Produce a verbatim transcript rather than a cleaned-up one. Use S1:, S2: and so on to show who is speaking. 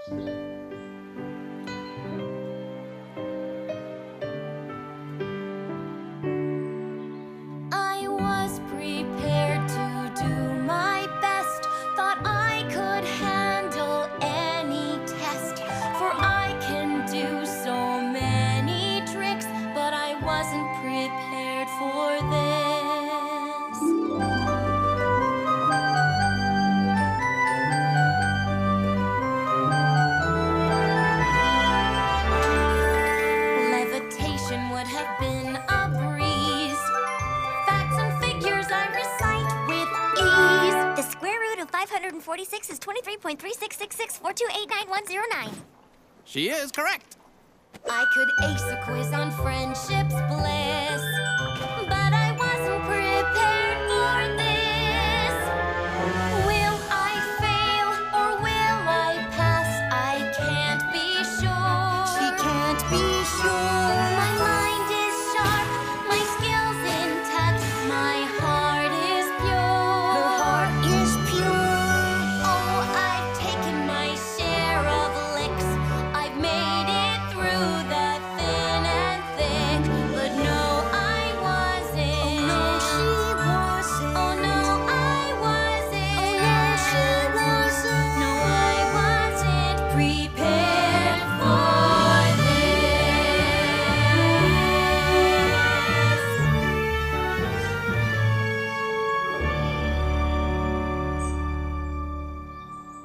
S1: I was prepared to do my best. Thought I could handle any test. For I can do so many tricks, but I wasn't prepared for this. Levitation would have been a breeze. Facts and figures I recite with ease.
S2: The square root of five hundred forty-six is twenty-three point three six six six four two eight nine one zero nine.
S3: She is correct.
S1: I could ace a quiz on friendship's bliss.